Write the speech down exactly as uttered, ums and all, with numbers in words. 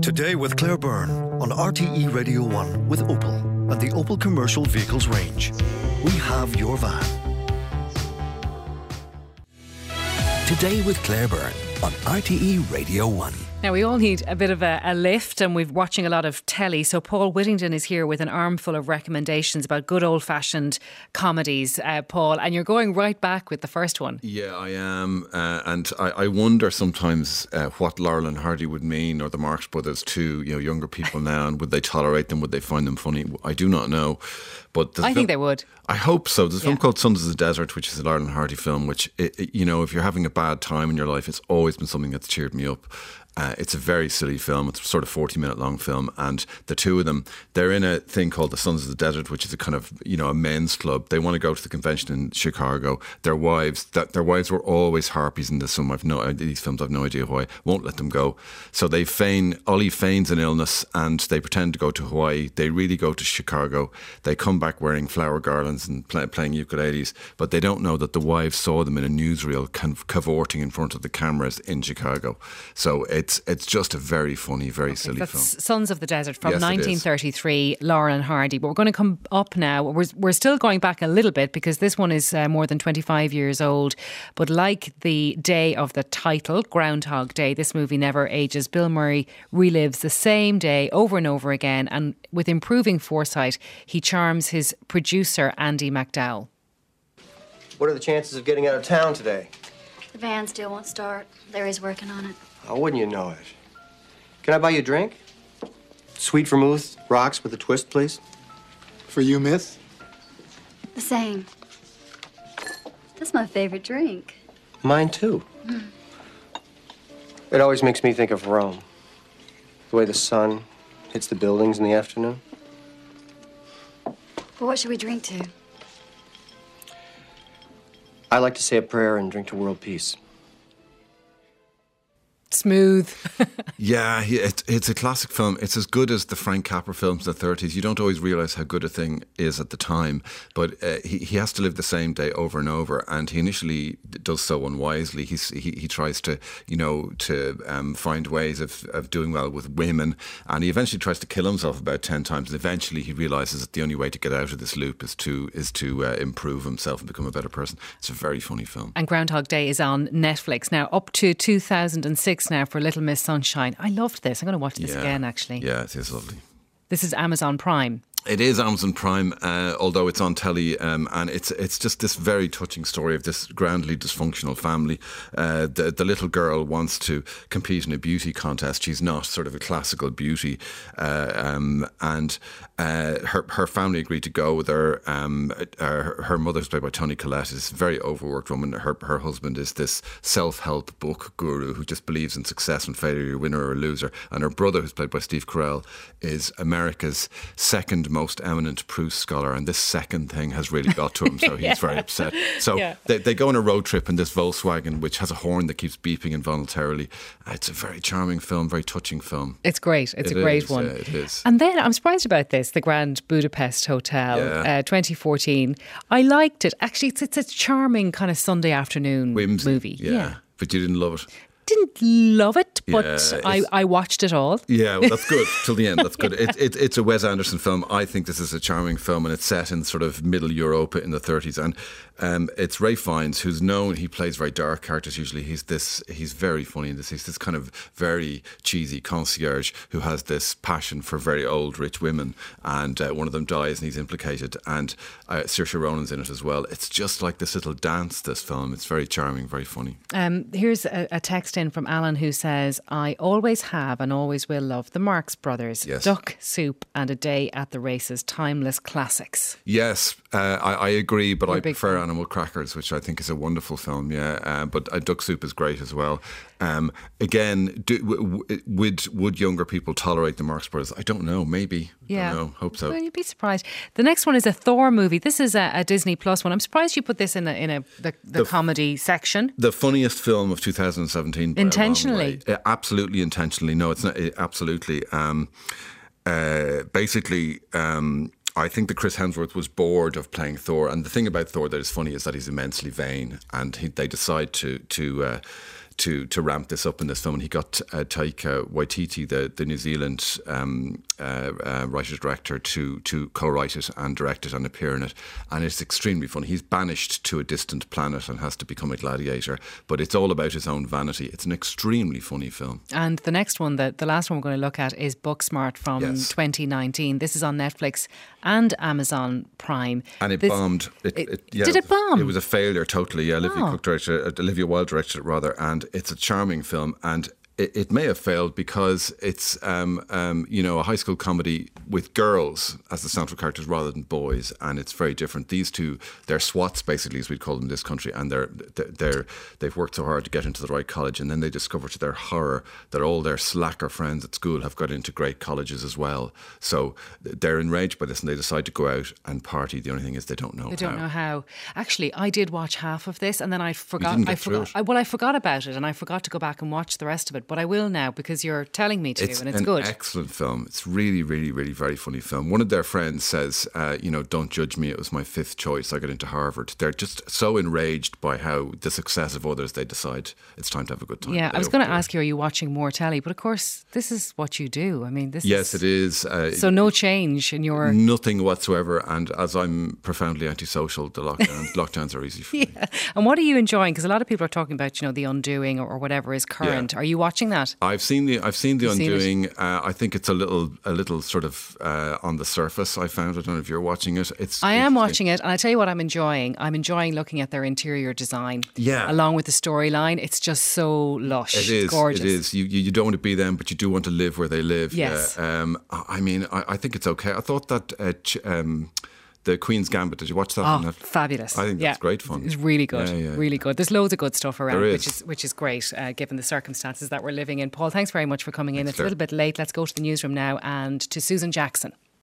Today with Claire Byrne on R T E Radio one with Opel and the Opel Commercial Vehicles range. We have your van. Today with Claire Byrne on R T E Radio one. Now, we all need a bit of a, a lift, and we're watching a lot of telly. So Paul Whittington is here with an armful of recommendations about good old-fashioned comedies, uh, Paul. And you're going right back with the first one. Yeah, I am. Uh, and I, I wonder sometimes uh, what Laurel and Hardy would mean, or the Marx Brothers to, you know, younger people now. And would they tolerate them? Would they find them funny? I do not know. But I film, think they would. I hope so. There's a film yeah. called Sons of the Desert, which is a Laurel and Hardy film, which, it, it, you know, if you're having a bad time in your life, it's always been something that's cheered me up. Uh, it's a very silly film. It's a sort of forty minute long film, and the two of them, they're in a thing called the Sons of the Desert, which is a kind of, you know, a men's club. They want to go to the convention in Chicago. Their wives, that their wives were always harpies in this film. I've no these films. I've no idea why. Won't let them go. So they feign. Ollie feigns an illness, and they pretend to go to Hawaii. They really go to Chicago. They come back wearing flower garlands and play, playing ukuleles, but they don't know that the wives saw them in a newsreel cavorting in front of the cameras in Chicago. So it's it's just a very funny, very okay, silly that's film. Sons of the Desert from yes, nineteen thirty-three, Laurel and Hardy. But we're going to come up now. We're, we're still going back a little bit because this one is uh, more than twenty-five years old. But like the day of the title, Groundhog Day, this movie never ages. Bill Murray relives the same day over and over again, and with improving foresight, he charms his producer, Andy McDowell. What are the chances of getting out of town today? The van still won't start. Larry's working on it. Oh, wouldn't you know it? Can I buy you a drink? Sweet vermouth, rocks with a twist, please. For you, miss? The same. That's my favorite drink. Mine, too. Mm. It always makes me think of Rome. The way the sun hits the buildings in the afternoon. Well, what should we drink to? I like to say a prayer and drink to world peace. Smooth. Yeah, it, it's a classic film. It's as good as the Frank Capra films in the thirties. You don't always realise how good a thing is at the time, but uh, he, he has to live the same day over and over, and he initially does so unwisely. He's, he he tries to, you know, to um, find ways of, of doing well with women, and he eventually tries to kill himself about ten times, and eventually he realises that the only way to get out of this loop is to is to uh, improve himself and become a better person. It's a very funny film. And Groundhog Day is on Netflix now, up to two thousand six now for Little Miss Sunshine. I loved this. I'm going to watch this yeah. again, actually. Yeah, it is lovely. This is Amazon Prime. It is Amazon Prime, uh, although it's on telly, um, and it's it's just this very touching story of this grandly dysfunctional family. Uh, the the little girl wants to compete in a beauty contest. She's not sort of a classical beauty, uh, um, and uh, her her family agreed to go with her. Um, uh, her, her mother's played by Toni Collette, is a very overworked woman. Her her husband is this self-help book guru who just believes in success and failure. You're a winner or a loser. And her brother, who's played by Steve Carell, is America's second most eminent Proust scholar, and this second thing has really got to him, so he's yeah. very upset. So yeah. they, they go on a road trip in this Volkswagen, which has a horn that keeps beeping involuntarily. Uh, it's a very charming film, very touching film. It's great. It's it a great is, one. Yeah, it is. And then I'm surprised about this, the Grand Budapest Hotel, yeah. uh, twenty fourteen. I liked it. Actually, it's, it's a charming kind of Sunday afternoon Whimsy. movie. Yeah. yeah, but you didn't love it. Didn't love it, but yeah, I, I watched it all. Yeah, well, that's good. Till the end, that's good. It, it, it's a Wes Anderson film. I think this is a charming film, and it's set in sort of middle Europe in the thirties. And um, it's Ralph Fiennes, who's known, he plays very dark characters usually. He's this, he's very funny in this. He's this kind of very cheesy concierge who has this passion for very old, rich women. And uh, one of them dies and he's implicated. And uh, Saoirse Ronan's in it as well. It's just like this little dance, this film. It's very charming, very funny. Um, here's a, a text in from Alan who says, I always have and always will love the Marx Brothers, yes. Duck Soup and A Day at the Races, timeless classics. Yes, uh, I, I agree, but You're I prefer fan. Animal Crackers, which I think is a wonderful film, yeah. Uh, but uh, Duck Soup is great as well. Um, again, do, w- w- would would younger people tolerate the Marx Brothers? I don't know, maybe. Yeah. I don't know, hope so. Well, you'd be surprised. The next one is a Thor movie. This is a, a Disney Plus one. I'm surprised you put this in a, in a the, the, the comedy section. The funniest film of two thousand seventeen. Intentionally? Uh, absolutely intentionally. No, it's not. It, absolutely. Um, uh, basically... Um, I think that Chris Hemsworth was bored of playing Thor, and the thing about Thor that is funny is that he's immensely vain, and he, they decide to to uh, to to ramp this up in this film. And he got uh, Taika Waititi, the the New Zealand um, uh, uh, writer director, to to co-write it and direct it and appear in it. And it's extremely funny. He's banished to a distant planet and has to become a gladiator, but it's all about his own vanity. It's an extremely funny film. And the next one, the, the last one we're going to look at, is Booksmart from Yes. twenty nineteen. This is on Netflix and Amazon Prime. And it This- bombed. It, it- it, yeah, did it bomb? It was a failure totally. Yeah, Olivia Oh. Cook directed it, Olivia Wilde directed it rather, and it's a charming film. And it, it may have failed because it's um, um, you know, a high school comedy with girls as the central characters rather than boys, and it's very different. These two, they're swats basically, as we'd call them in this country, and they're they're they've worked so hard to get into the right college, and then they discover to their horror that all their slacker friends at school have got into great colleges as well. So they're enraged by this, and they decide to go out and party. The only thing is they don't know. I don't how. know how. Actually, I did watch half of this, and then I forgot. didn't I get through forgot. it. I, well, I forgot about it, and I forgot to go back and watch the rest of it. But I will now because you're telling me to, It's and it's an good. excellent film. It's really, really, really very funny film. One of their friends says, uh, you know, don't judge me. It was my fifth choice. I got into Harvard. They're just so enraged by how the success of others, they decide it's time to have a good time. Yeah, They I was going to overdo it. ask you, are you watching more telly? But of course, this is what you do. I mean, this Yes, is. it is. Uh, So no change in your. Nothing whatsoever. And as I'm profoundly antisocial, the lockdowns, lockdowns are easy for me. Yeah. And what are you enjoying? Because a lot of people are talking about, you know, The Undoing or, or whatever is current. Are you watching that? I've seen the I've seen the You've seen it? Undoing. uh, I think it's a little a little sort of uh, on the surface. I found. I don't know if you're watching it. It's I am interesting. watching it, and I tell you what I'm enjoying. I'm enjoying looking at their interior design. Yeah. Along with the storyline. It's just so lush. It is. Gorgeous. It is. You, you you don't want to be them, but you do want to live where they live. Yes. Yeah. Um. I I mean, I, I think it's okay. I thought that uh, ch- um, the Queen's Gambit. Did you watch that? on Oh, Netflix? fabulous. I think yeah. that's great fun. It's really good. Yeah, yeah, really good. There's loads of good stuff around, There which is. is which is great, uh, given the circumstances that we're living in. Paul, thanks very much for coming in. Thanks, It's a little Claire. bit late. Let's go to the newsroom now and to Susan Jackson.